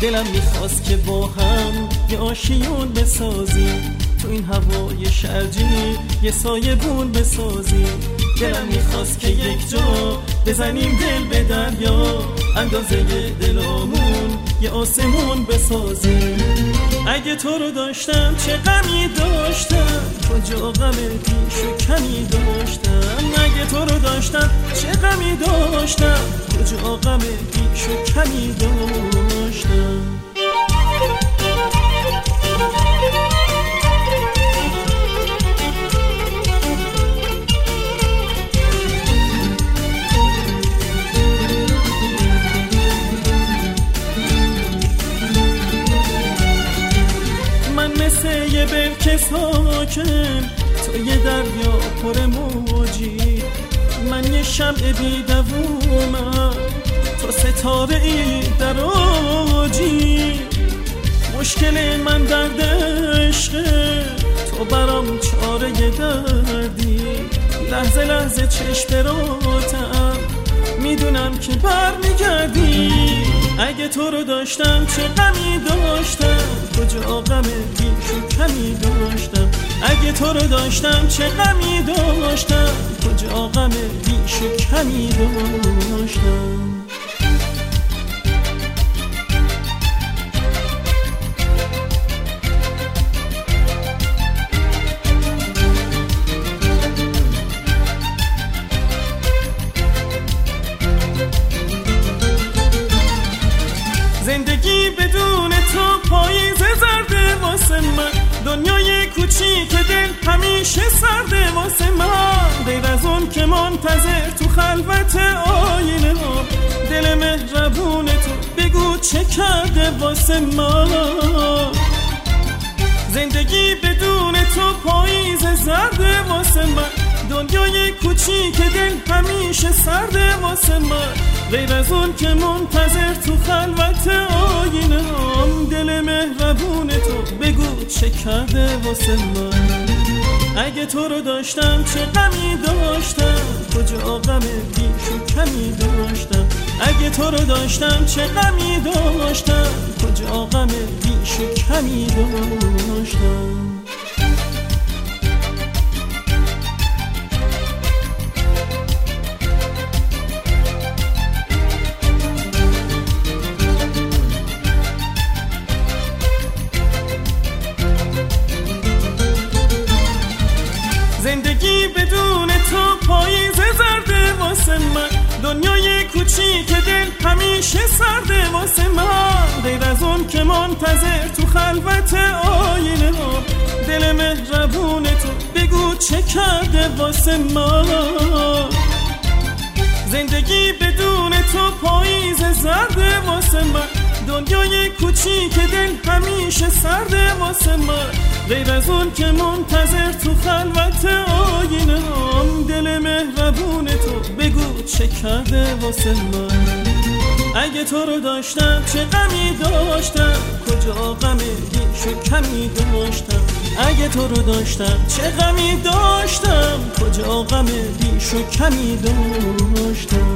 دلم میخواست که با هم یه آشیون بسازیم، تو این هوای شرجی یه سایبون بسازیم. دلم میخواست که یک جا بزنیم دل به دریا، اندازه دلامون یه آسمون بسازیم. اگه تو رو داشتم چه غمی داشتم، کجا غم پیش و کمی داشتم. اگه تو رو داشتم چه غمی داشتم، کجا غم پیش و کمی داشتم. یه برکه ساکن، تو یه دریا پر موجی، من یه شمع بی دوومم، تو ستاره ای در اوجی. مشکل من درد عشقه، تو برام چاره دردی. لحظه لحظه چشم براتم، میدونم که برمیگردی. اگه تو رو داشتم چه غمی داشتم، کجا غم بیش و کمی داشتم. اگه تو رو داشتم چه غمی داشتم، کجا غم بیش و کمی داشتم. زندگی بدون تو پاییز زرده واسه من، دنیای کوچیک دل همیشه سرده واسه من. غیر از اون که منتظر تو خلوت آینه ها، دل مهربون تو بگو چه کرده واسه من. زندگی بدون تو پاییز زرده واسه من، دنیای کوچیک دل همیشه سرده واسه من. غیر از اون که منتظر تو خلوت آینه هم، دل مهربون تو بگو چه کرده واسه من. اگه تو رو داشتم چه غمی داشتم، کجا غم بیش و کمی داشتم. اگه تو رو داشتم چه غمی داشتم، کجا غم بیش و کمی داشتم. زندگی بدون تو پاییز زرده واسه من، دنیای کوچیک دل همیشه سرده واسه من. غیر از اون که منتظر تو خلوت آینه ها، دل مهربون تو بگو چه کرده واسه من. زندگی بدون تو پاییز زرده واسه من، دنیای کوچیک دل همیشه سرده واسه من. غیر از اون که منتظر تو خلوت آینه هم، دل مهربون تو بگو چه کرده واسه من. اگه تو رو داشتم چه غمی داشتم، کجا غم بیش و کمی داشتم. اگه تو رو داشتم چه غمی داشتم، کجا غم بیش و کمی داشتم.